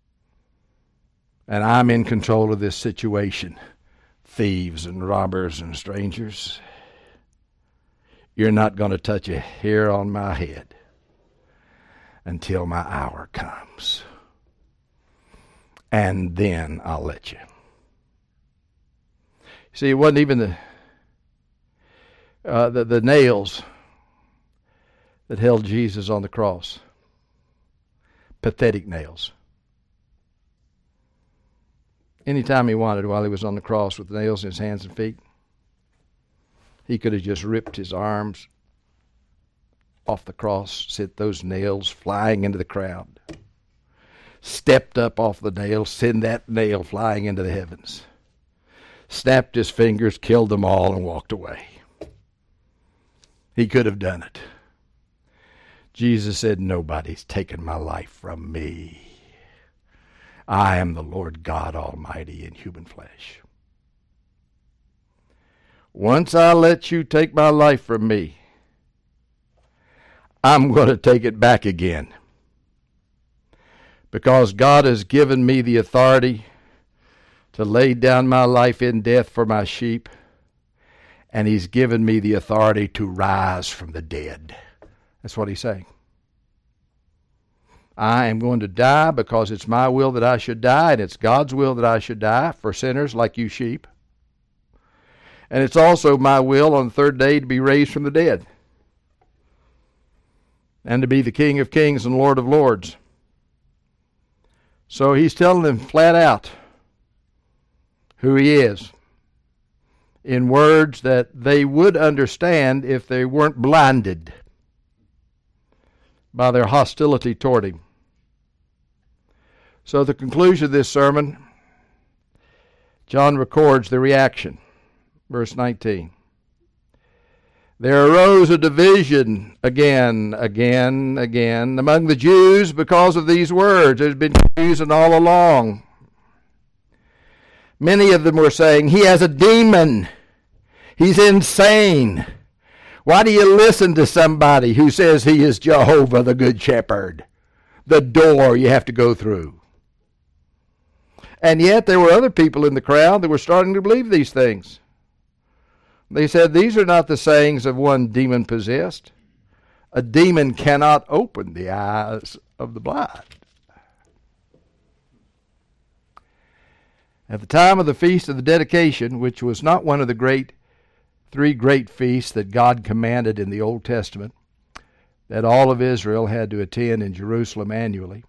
And I'm in control of this situation, thieves and robbers and strangers. You're not going to touch a hair on my head until my hour comes. And then I'll let you. See, it wasn't even the nails that held Jesus on the cross. Pathetic nails. Anytime he wanted, while he was on the cross with nails in his hands and feet, he could have just ripped his arms off the cross, sent those nails flying into the crowd. Stepped up off the nail, sent that nail flying into the heavens. Snapped his fingers, killed them all, and walked away. He could have done it. Jesus said, nobody's taken my life from me. I am the Lord God Almighty in human flesh. Once I let you take my life from me, I'm going to take it back again. Because God has given me the authority to lay down my life in death for my sheep, and He's given me the authority to rise from the dead. That's what He's saying. I am going to die because it's my will that I should die, and it's God's will that I should die for sinners like you sheep. And it's also my will on the third day to be raised from the dead and to be the King of Kings and Lord of Lords. So He's telling them flat out who He is in words that they would understand if they weren't blinded by their hostility toward Him. So the conclusion of this sermon, John records the reaction. Verse 19. There arose a division again among the Jews because of these words. There's been confusion all along. Many of them were saying, he has a demon. He's insane. Why do you listen to somebody who says he is Jehovah the Good Shepherd? The door you have to go through. And yet there were other people in the crowd that were starting to believe these things. They said, these are not the sayings of one demon-possessed. A demon cannot open the eyes of the blind. At the time of the Feast of the Dedication, which was not one of the three great feasts that God commanded in the Old Testament, that all of Israel had to attend in Jerusalem annually,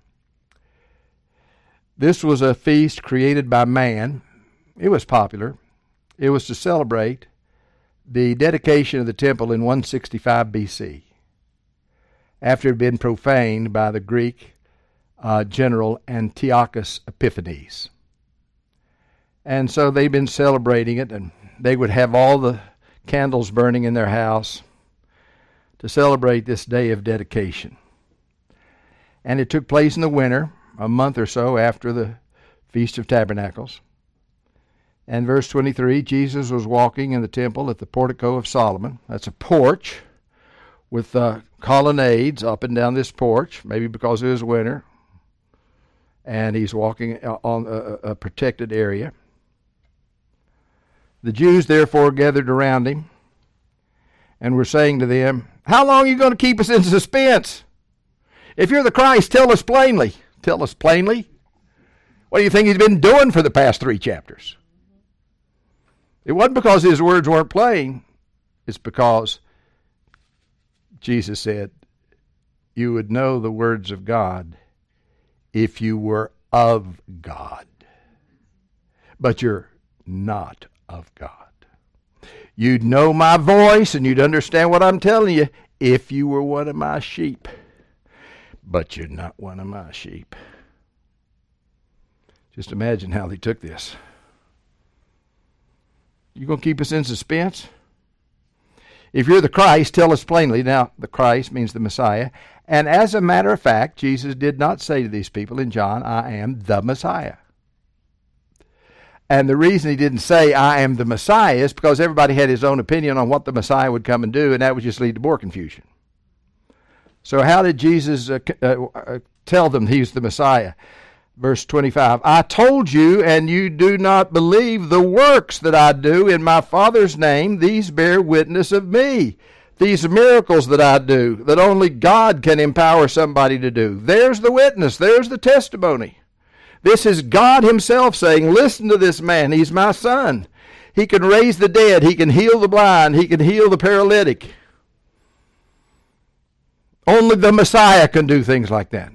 this was a feast created by man. It was popular. It was to celebrate the dedication of the temple in 165 BC, after it had been profaned by the Greek general Antiochus Epiphanes. And so they've been celebrating it, and they would have all the candles burning in their house to celebrate this day of dedication. And it took place in the winter, a month or so after the Feast of Tabernacles. And verse 23, Jesus was walking in the temple at the portico of Solomon. That's a porch with colonnades up and down this porch, maybe because it was winter. And he's walking on a protected area. The Jews therefore gathered around him and were saying to them, how long are you going to keep us in suspense? If you're the Christ, tell us plainly. Tell us plainly. What do you think he's been doing for the past 3 chapters? It wasn't because his words weren't plain. It's because Jesus said, you would know the words of God if you were of God. But you're not of God. You'd know my voice and you'd understand what I'm telling you if you were one of my sheep. But you're not one of my sheep. Just imagine how they took this. You going to keep us in suspense? If you're the Christ, tell us plainly. Now, the Christ means the Messiah. And as a matter of fact, Jesus did not say to these people in John, I am the Messiah. And the reason he didn't say, I am the Messiah, is because everybody had his own opinion on what the Messiah would come and do, and that would just lead to more confusion. So how did Jesus tell them he's the Messiah? Verse 25, I told you, and you do not believe the works that I do in my Father's name. These bear witness of me. These miracles that I do, that only God can empower somebody to do. There's the witness. There's the testimony. This is God himself saying, listen to this man. He's my son. He can raise the dead. He can heal the blind. He can heal the paralytic. Only the Messiah can do things like that.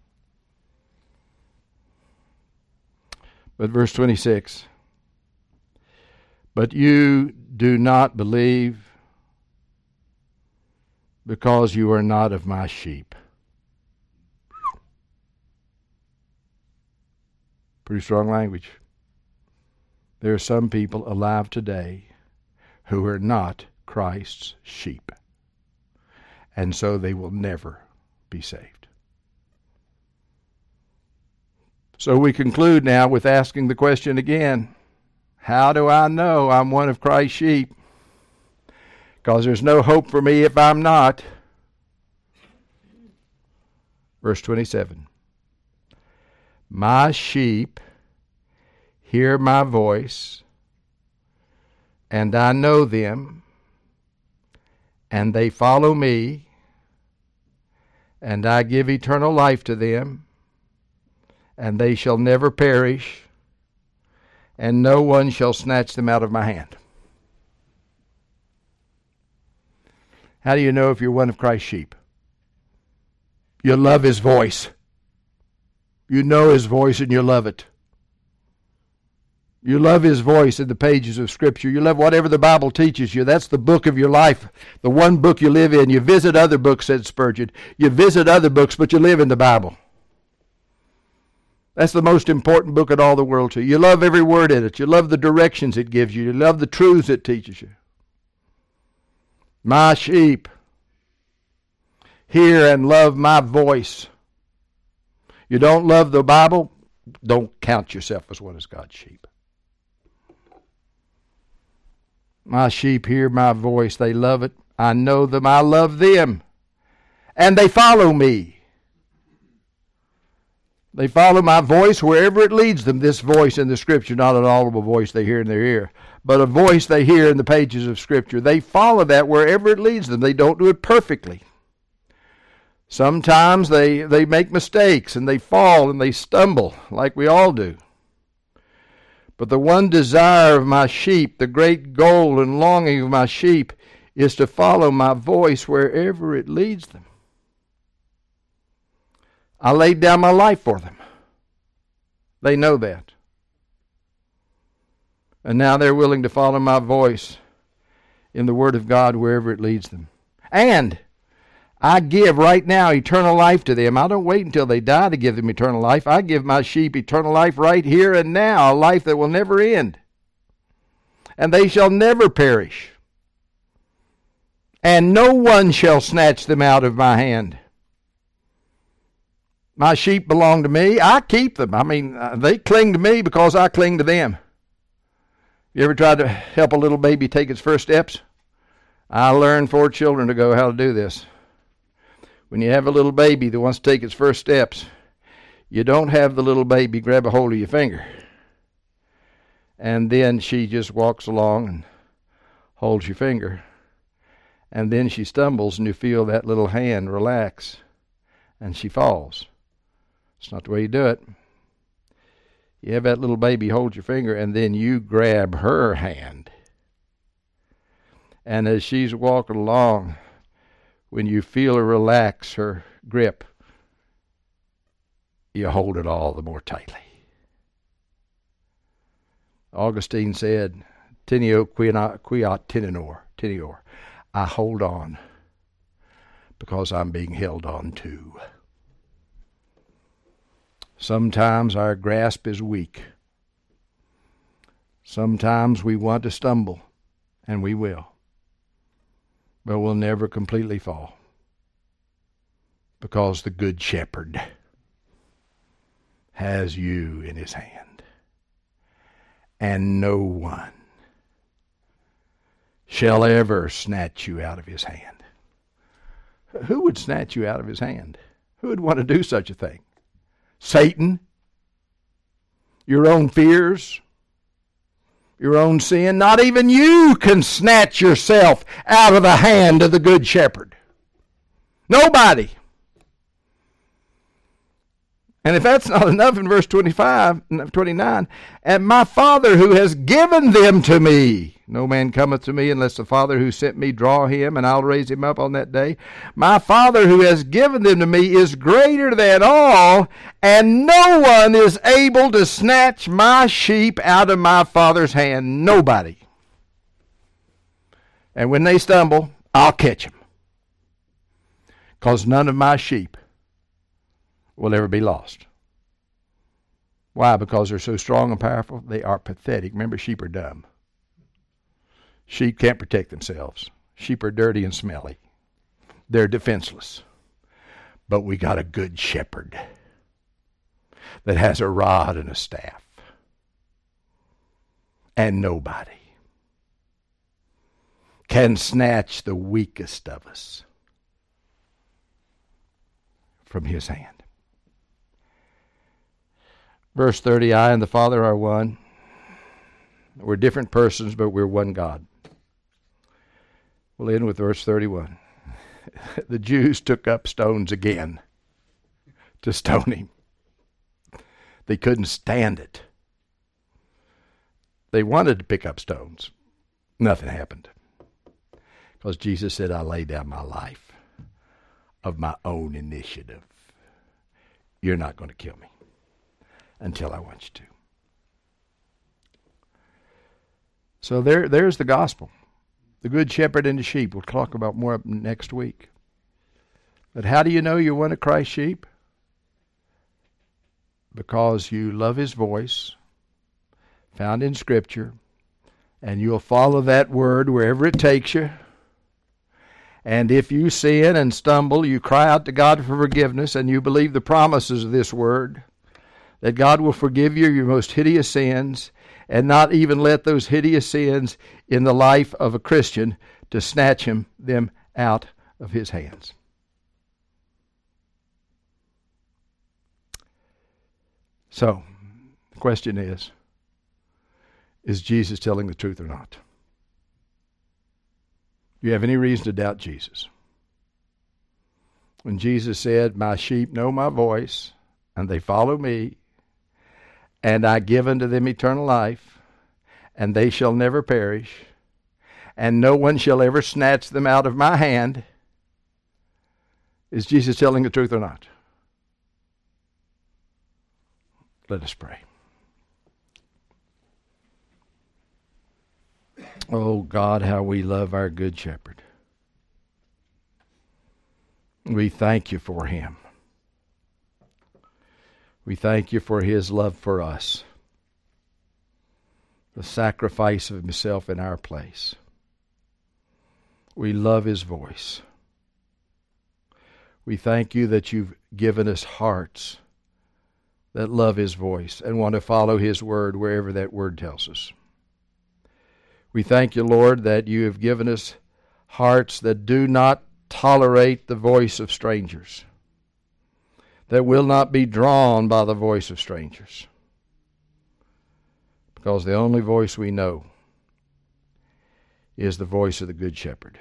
But verse 26, but you do not believe because you are not of my sheep. Pretty strong language. There are some people alive today who are not Christ's sheep, and so they will never be saved. So we conclude now with asking the question again, how do I know I'm one of Christ's sheep? Because there's no hope for me if I'm not. Verse 27. My sheep hear my voice, and I know them, and they follow me, and I give eternal life to them, and they shall never perish, and no one shall snatch them out of my hand. How do you know if you're one of Christ's sheep? You love his voice. You know his voice and you love it. You love his voice in the pages of Scripture. You love whatever the Bible teaches you. That's the book of your life, the one book you live in. You visit other books, said Spurgeon. You visit other books, but you live in the Bible. That's the most important book in all the world to you. You love every word in it. You love the directions it gives you. You love the truths it teaches you. My sheep hear and love my voice. You don't love the Bible, don't count yourself as one of God's sheep. My sheep hear my voice. They love it. I know them. I love them. And they follow me. They follow my voice wherever it leads them. This voice in the Scripture, not an audible voice they hear in their ear, but a voice they hear in the pages of Scripture. They follow that wherever it leads them. They don't do it perfectly. Sometimes they make mistakes and they fall and they stumble like we all do. But the one desire of my sheep, the great goal and longing of my sheep, is to follow my voice wherever it leads them. I laid down my life for them. They know that. And now they're willing to follow my voice in the Word of God wherever it leads them. And I give right now eternal life to them. I don't wait until they die to give them eternal life. I give my sheep eternal life right here and now, a life that will never end. And they shall never perish. And no one shall snatch them out of my hand. My sheep belong to me. I keep them. I mean, they cling to me because I cling to them. You ever tried to help a little baby take its first steps? I learned 4 children ago how to do this. When you have a little baby that wants to take its first steps, you don't have the little baby grab a hold of your finger. And then she just walks along and holds your finger. And then she stumbles and you feel that little hand relax. And she falls. It's not the way you do it. You have that little baby hold your finger and then you grab her hand. And as she's walking along, when you feel her relax her grip, you hold it all the more tightly. Augustine said, Teneo quiat tenor. I hold on because I'm being held on to. Sometimes our grasp is weak. Sometimes we want to stumble, and we will. But we'll never completely fall because the Good Shepherd has you in his hand. And no one shall ever snatch you out of his hand. Who would snatch you out of his hand? Who would want to do such a thing? Satan? Your own fears? Your own sin? Not even you can snatch yourself out of the hand of the Good Shepherd. Nobody. And if that's not enough, in verse 29, and my Father who has given them to me, no man cometh to me unless the Father who sent me draw him, and I'll raise him up on that day. My Father who has given them to me is greater than all, and no one is able to snatch my sheep out of my Father's hand. Nobody. And when they stumble, I'll catch them. because none of my sheep will ever be lost. Why? Because they're so strong and powerful. They are pathetic. Remember, sheep are dumb. Sheep can't protect themselves. Sheep are dirty and smelly. They're defenseless. But we got a good shepherd that has a rod and a staff. And nobody can snatch the weakest of us from his hand. Verse 30, I and the Father are one. We're different persons, but we're one God. We'll end with verse 31. The Jews took up stones again to stone him. They couldn't stand it. They wanted to pick up stones. Nothing happened. Because Jesus said, I lay down my life of my own initiative. You're not going to kill me until I want you to. So there's the gospel. The good shepherd and the sheep. We'll talk about more next week. But how do you know you're one of Christ's sheep? Because you love his voice, found in Scripture, and you'll follow that word wherever it takes you. And if you sin and stumble, you cry out to God for forgiveness, and you believe the promises of this word, that God will forgive you your most hideous sins, and not even let those hideous sins in the life of a Christian to snatch them out of his hands. So, the question is Jesus telling the truth or not? Do you have any reason to doubt Jesus? When Jesus said, my sheep know my voice, and they follow me, and I give unto them eternal life, and they shall never perish, and no one shall ever snatch them out of my hand. Is Jesus telling the truth or not? Let us pray. Oh God, how we love our good shepherd. We thank you for him. We thank you for his love for us. The sacrifice of himself in our place. We love his voice. We thank you that you've given us hearts that love his voice and want to follow his word wherever that word tells us. We thank you, Lord, that you have given us hearts that do not tolerate the voice of strangers, that will not be drawn by the voice of strangers, because the only voice we know is the voice of the Good Shepherd.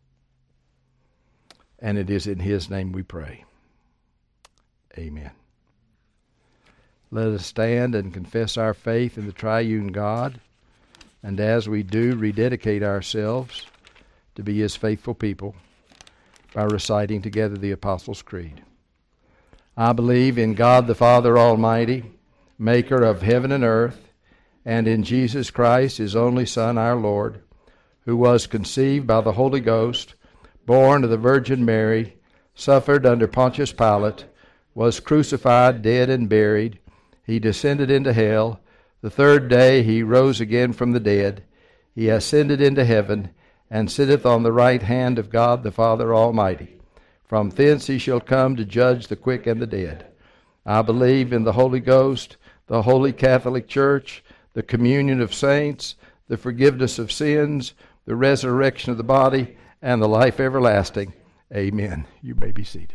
And it is in his name we pray. Amen. Let us stand and confess our faith in the triune God, and as we do, rededicate ourselves to be his faithful people by reciting together the Apostles' Creed. I believe in God the Father Almighty, maker of heaven and earth, and in Jesus Christ, his only Son, our Lord, who was conceived by the Holy Ghost, born of the Virgin Mary, suffered under Pontius Pilate, was crucified, dead, and buried. He descended into hell. The third day he rose again from the dead. He ascended into heaven, and sitteth on the right hand of God the Father Almighty. From thence he shall come to judge the quick and the dead. I believe in the Holy Ghost, the Holy Catholic Church, the communion of saints, the forgiveness of sins, the resurrection of the body, and the life everlasting. Amen. You may be seated.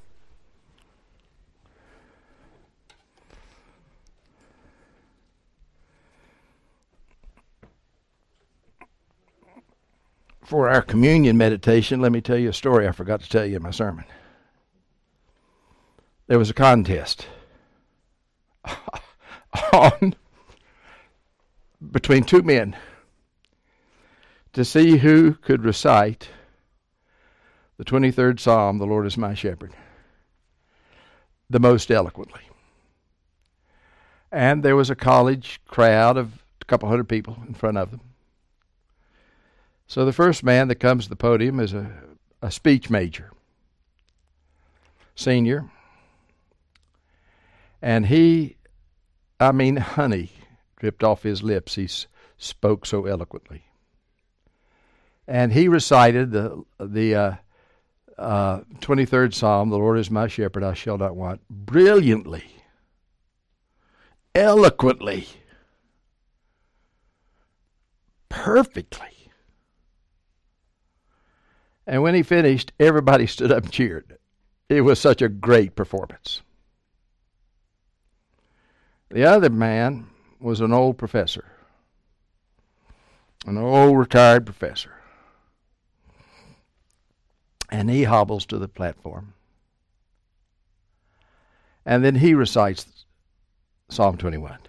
For our communion meditation, let me tell you a story I forgot to tell you in my sermon. There was a contest between two men to see who could recite the 23rd Psalm, "The Lord is my shepherd," the most eloquently. And there was a college crowd of a couple hundred people in front of them. So the first man that comes to the podium is a speech major. senior. And honey dripped off his lips. He spoke so eloquently. And he recited the 23rd Psalm, "The Lord is my shepherd, I shall not want," brilliantly, eloquently, perfectly. And when he finished, everybody stood up and cheered. It was such a great performance. The other man was an old professor, an old retired professor. And he hobbles to the platform. And then he recites Psalm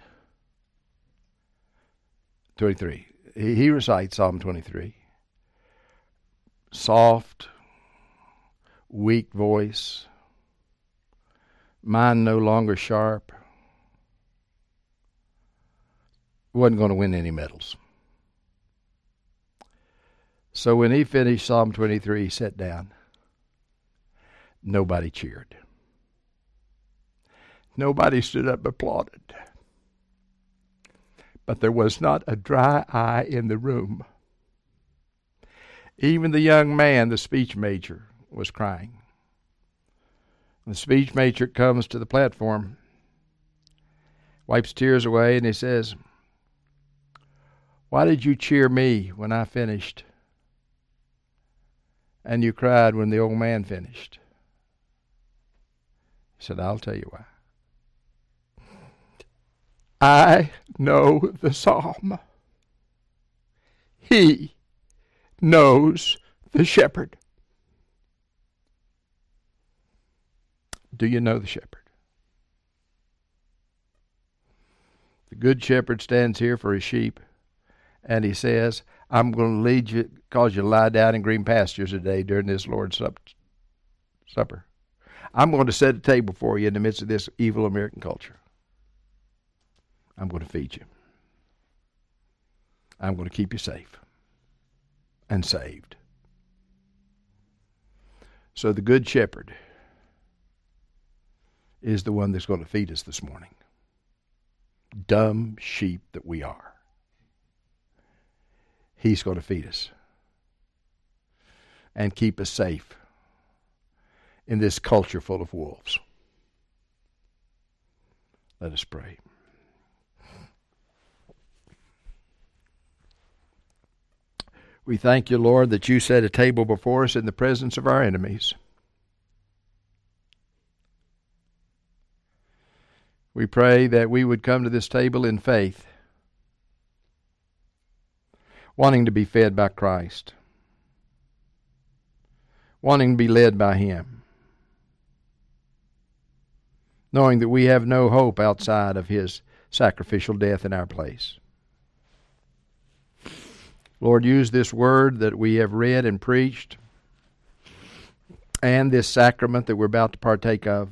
23. He recites Psalm 23. Soft, weak voice, mind no longer sharp. Wasn't going to win any medals. So when he finished Psalm 23, he sat down. Nobody cheered. Nobody stood up and applauded. But there was not a dry eye in the room. Even the young man, the speech major, was crying. The speech major comes to the platform, wipes tears away, and he says, "Why did you cheer me when I finished? And you cried when the old man finished?" He said, "I'll tell you why. I know the psalm. He knows the shepherd." Do you know the shepherd? The good shepherd stands here for his sheep, and he says, "I'm going to lead you, cause you to lie down in green pastures today during this Lord's Supper. I'm going to set a table for you in the midst of this evil American culture. I'm going to feed you. I'm going to keep you safe and saved." So the good shepherd is the one that's going to feed us this morning. Dumb sheep that we are. He's going to feed us and keep us safe in this culture full of wolves. Let us pray. We thank you, Lord, that you set a table before us in the presence of our enemies. We pray that we would come to this table in faith, wanting to be fed by Christ, wanting to be led by Him, knowing that we have no hope outside of His sacrificial death in our place. Lord, use this word that we have read and preached and this sacrament that we're about to partake of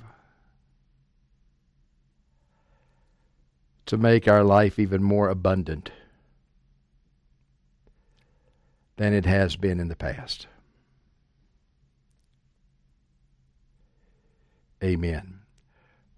to make our life even more abundant than it has been in the past. Amen.